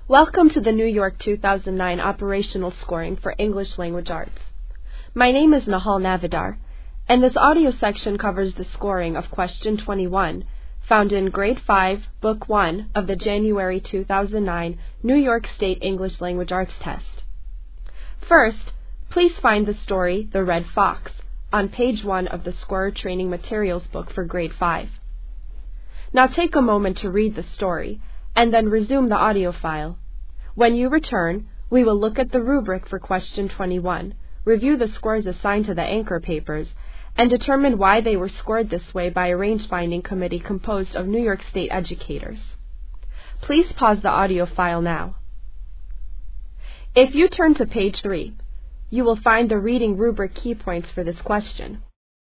Welcome to the New York 2009 Operational Scoring for English Language Arts. My name is Nahal Navidar, and this audio section covers the scoring of Question 21, found in Grade 5, Book 1 of the January 2009 New York State English Language Arts Test. First, please find the story The Red Fox on page 1 of the Scorer Training Materials book for Grade 5. Now take a moment to read the story, and then resume the audio file. When you return, we will look at the rubric for Question 21, review the scores assigned to the anchor papers, and determine why they were scored this way by a range-finding committee composed of New York State educators. Please pause the audio file now. If you turn to page 3, you will find the reading rubric key points for this question.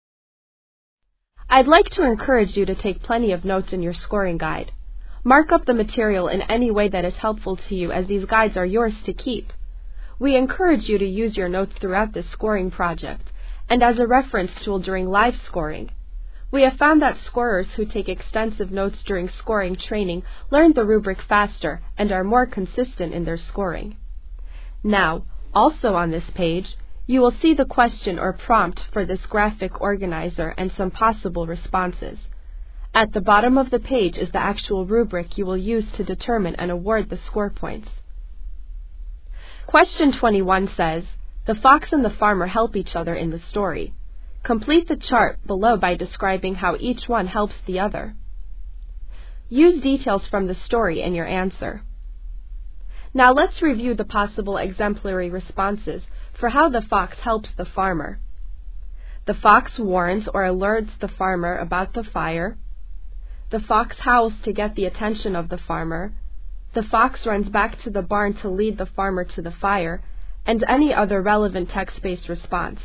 I'd like to encourage you to take plenty of notes in your scoring guide. Mark up the material in any way that is helpful to you, as these guides are yours to keep. We encourage you to use your notes throughout this scoring project and as a reference tool during live scoring. We have found that scorers who take extensive notes during scoring training learn the rubric faster and are more consistent in their scoring. Now, also on this page, you will see the question or prompt for this graphic organizer and some possible responses. At the bottom of the page is the actual rubric you will use to determine and award the score points. Question 21 says, the fox and the farmer help each other in the story. Complete the chart below by describing how each one helps the other. Use details from the story in your answer. Now let's review the possible exemplary responses for how the fox helps the farmer. The fox warns or alerts the farmer about the fire. The fox howls to get the attention of the farmer. The fox runs back to the barn to lead the farmer to the fire, and any other relevant text-based response.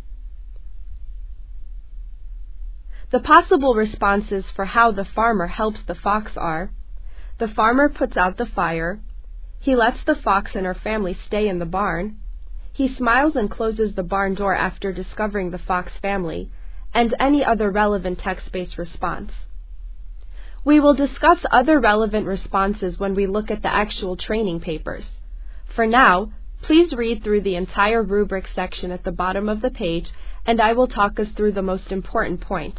The possible responses for how the farmer helps the fox are: the farmer puts out the fire. He lets the fox and her family stay in the barn. He smiles and closes the barn door after discovering the fox family, and any other relevant text-based response. We will discuss other relevant responses when we look at the actual training papers. For now, please read through the entire rubric section at the bottom of the page, and I will talk us through the most important points.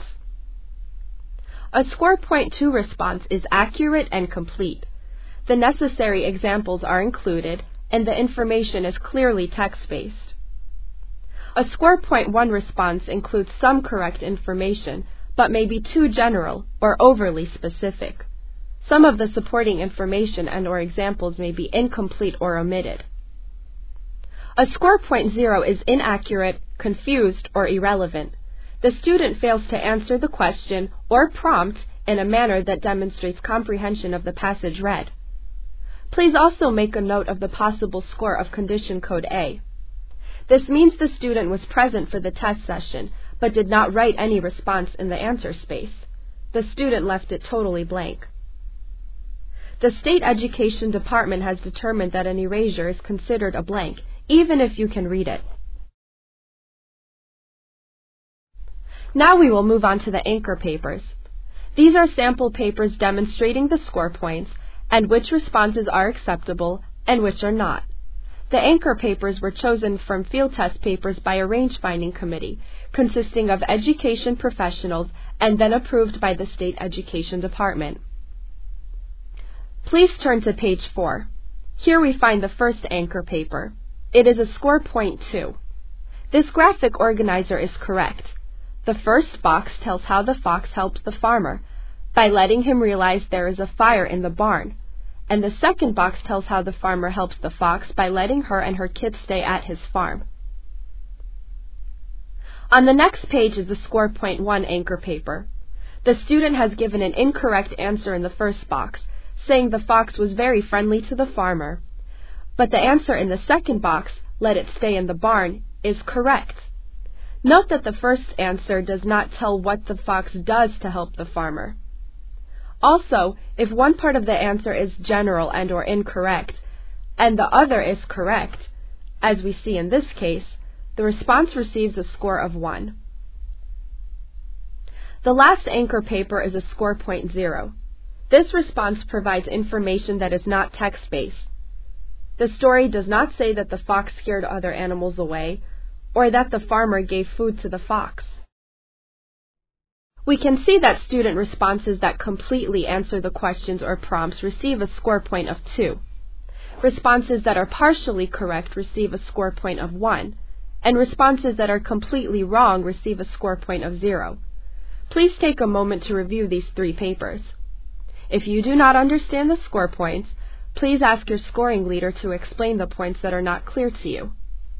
A score point 2 response is accurate and complete. The necessary examples are included, and the information is clearly text-based. A score point 1 response includes some correct information, but may be too general or overly specific. Some of the supporting information and/or examples may be incomplete or omitted. A score point 0 is inaccurate, confused, or irrelevant. The student fails to answer the question or prompt in a manner that demonstrates comprehension of the passage read. Please also make a note of the possible score of condition code A. This means the student was present for the test session, but did not write any response in the answer space. The student left it totally blank. The State Education Department has determined that an erasure is considered a blank, even if you can read it. Now we will move on to the anchor papers. These are sample papers demonstrating the score points and which responses are acceptable and which are not. The anchor papers were chosen from field test papers by a range-finding committee consisting of education professionals and then approved by the State Education Department. Please turn to page 4. Here we find the first anchor paper. It is a score point 2. This graphic organizer is correct. The first box tells how the fox helps the farmer by letting him realize there is a fire in the barn, and the second box tells how the farmer helps the fox by letting her and her kids stay at his farm. On the next page is the score point 1 anchor paper. The student has given an incorrect answer in the first box, saying the fox was very friendly to the farmer. But the answer in the second box, let it stay in the barn, is correct. Note that the first answer does not tell what the fox does to help the farmer. Also, if one part of the answer is general and/or incorrect, and the other is correct, as we see in this case, the response receives a score of 1. The last anchor paper is a score point 0. This response provides information that is not text-based. The story does not say that the fox scared other animals away, or that the farmer gave food to the fox. We can see that student responses that completely answer the questions or prompts receive a score point of 2. Responses that are partially correct receive a score point of 1, and responses that are completely wrong receive a score point of 0. Please take a moment to review these 3 papers. If you do not understand the score points, please ask your scoring leader to explain the points that are not clear to you.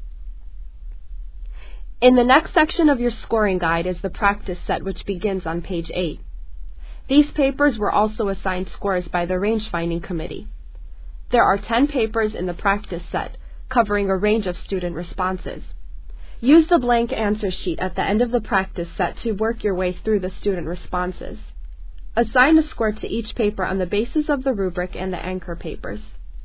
In the next section of your scoring guide is the practice set, which begins on page 8. These papers were also assigned scores by the range finding committee. There are 10 papers in the practice set, covering a range of student responses. Use the blank answer sheet at the end of the practice set to work your way through the student responses. Assign a score to each paper on the basis of the rubric and the anchor papers.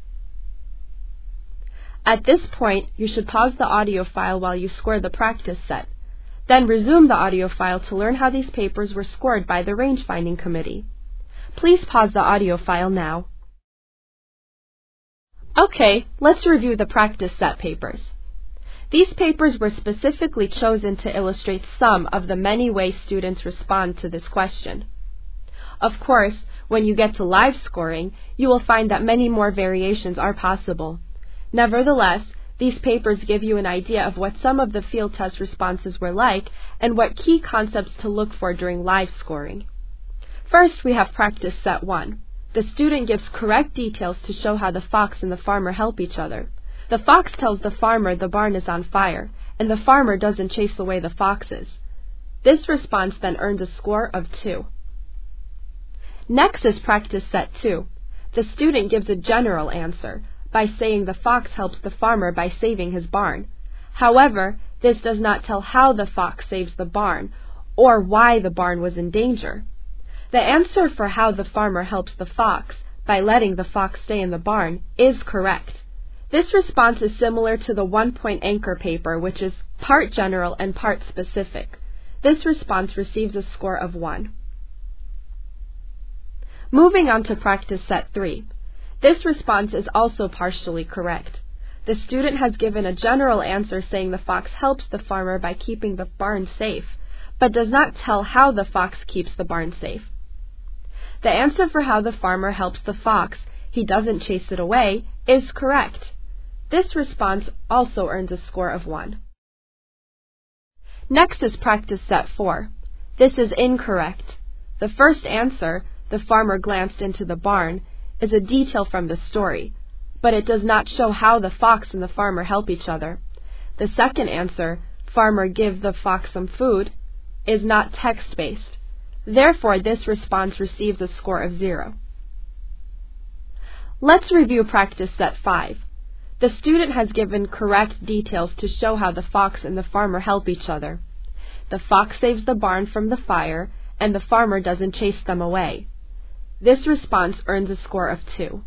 At this point, you should pause the audio file while you score the practice set. Then resume the audio file to learn how these papers were scored by the range finding committee. Please pause the audio file now. Okay, let's review the practice set papers. These papers were specifically chosen to illustrate some of the many ways students respond to this question. Of course, when you get to live scoring, you will find that many more variations are possible. Nevertheless, these papers give you an idea of what some of the field test responses were like and what key concepts to look for during live scoring. First, we have practice set 1. The student gives correct details to show how the fox and the farmer help each other. The fox tells the farmer the barn is on fire, and the farmer doesn't chase away the foxes. This response then earns a score of 2. Next is practice set 2. The student gives a general answer by saying the fox helps the farmer by saving his barn. However, this does not tell how the fox saves the barn or why the barn was in danger. The answer for how the farmer helps the fox by letting the fox stay in the barn is correct. This response is similar to the 1-point anchor paper, which is part general and part specific. This response receives a score of 1. Moving on to practice set 3. This response is also partially correct. The student has given a general answer saying the fox helps the farmer by keeping the barn safe, but does not tell how the fox keeps the barn safe. The answer for how the farmer helps the fox, he doesn't chase it away, is correct. This response also earns a score of 1. Next is practice set 4. This is incorrect. The first answer, the farmer glanced into the barn, is a detail from the story, but it does not show how the fox and the farmer help each other. The second answer, farmer give the fox some food, is not text-based. Therefore, this response receives a score of 0. Let's review practice set 5. The student has given correct details to show how the fox and the farmer help each other. The fox saves the barn from the fire, and the farmer doesn't chase them away. This response earns a score of 2.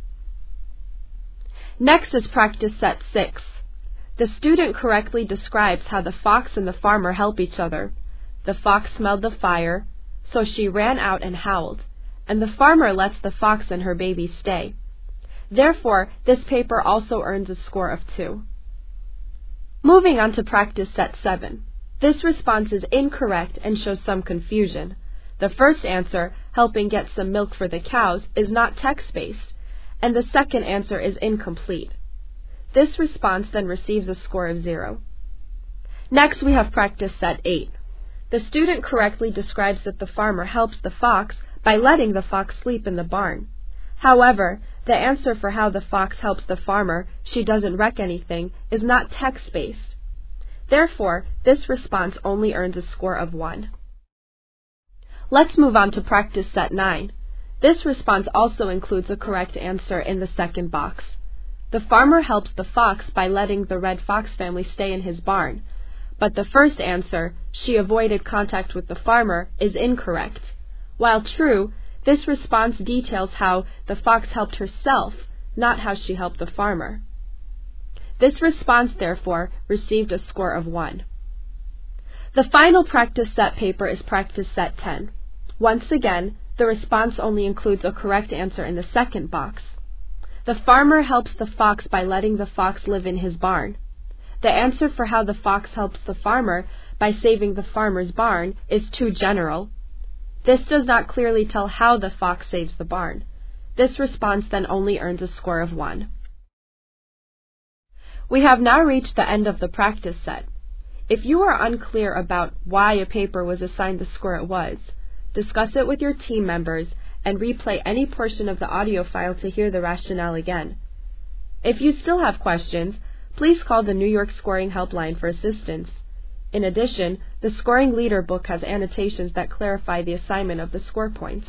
Next is practice set 6. The student correctly describes how the fox and the farmer help each other. The fox smelled the fire, so she ran out and howled, and the farmer lets the fox and her baby stay. Therefore, this paper also earns a score of 2. Moving on to practice set 7. This response is incorrect and shows some confusion. The first answer, helping get some milk for the cows, is not text-based, and the second answer is incomplete. This response then receives a score of 0. Next, we have practice set 8. The student correctly describes that the farmer helps the fox by letting the fox sleep in the barn. However, the answer for how the fox helps the farmer, she doesn't wreck anything, is not text-based. Therefore, this response only earns a score of 1. Let's move on to practice set 9. This response also includes a correct answer in the second box. The farmer helps the fox by letting the red fox family stay in his barn, but the first answer, she avoided contact with the farmer, is incorrect. While true, this response details how the fox helped herself, not how she helped the farmer. This response, therefore, received a score of 1. The final practice set paper is practice set 10. Once again, the response only includes a correct answer in the second box. The farmer helps the fox by letting the fox live in his barn. The answer for how the fox helps the farmer by saving the farmer's barn is too general. This does not clearly tell how the fox saves the barn. This response then only earns a score of 1. We have now reached the end of the practice set. If you are unclear about why a paper was assigned the score it was, discuss it with your team members and replay any portion of the audio file to hear the rationale again. If you still have questions, please call the New York Scoring Helpline for assistance. In addition, the Scoring Leader book has annotations that clarify the assignment of the score points.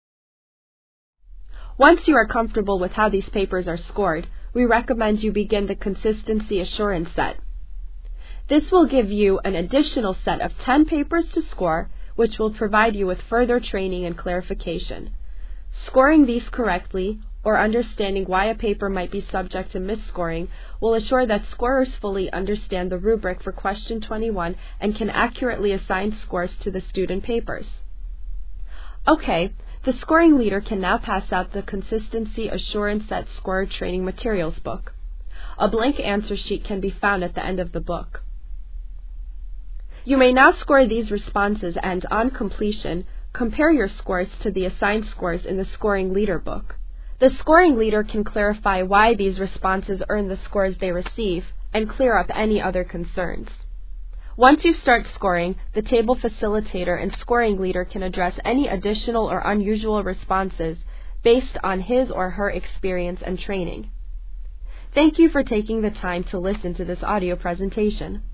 Once you are comfortable with how these papers are scored, we recommend you begin the Consistency Assurance set. This will give you an additional set of 10 papers to score, which will provide you with further training and clarification. Scoring these correctly, or understanding why a paper might be subject to misscoring, will assure that scorers fully understand the rubric for question 21 and can accurately assign scores to the student papers. Okay, the Scoring Leader can now pass out the Consistency Assurance Set Scorer Training Materials book. A blank answer sheet can be found at the end of the book. You may now score these responses and, on completion, compare your scores to the assigned scores in the Scoring Leader book. The Scoring Leader can clarify why these responses earn the scores they receive and clear up any other concerns. Once you start scoring, the Table Facilitator and Scoring Leader can address any additional or unusual responses based on his or her experience and training. Thank you for taking the time to listen to this audio presentation.